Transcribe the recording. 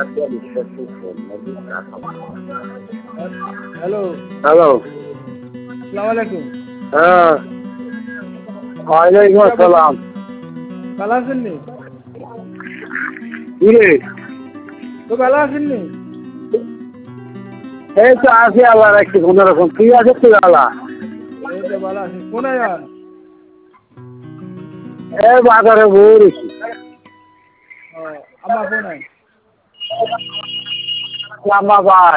Hello, hello, আসসালামু আলাইকুম। হ্যাঁ, ওয়ালাইকুম আসসালাম। ভালো আছেন নি? কি রে? তো ভালো আছেন নি? এই তো আছি আল্লাহ রাখছি কোনো রকম। তুই আছিস তুই আল্লাহ? এই তো ভালো আছি। কোনায় যান? এই বাজারে বই রেখি। ও, আমার কোনায়? লাম্বা ভাই।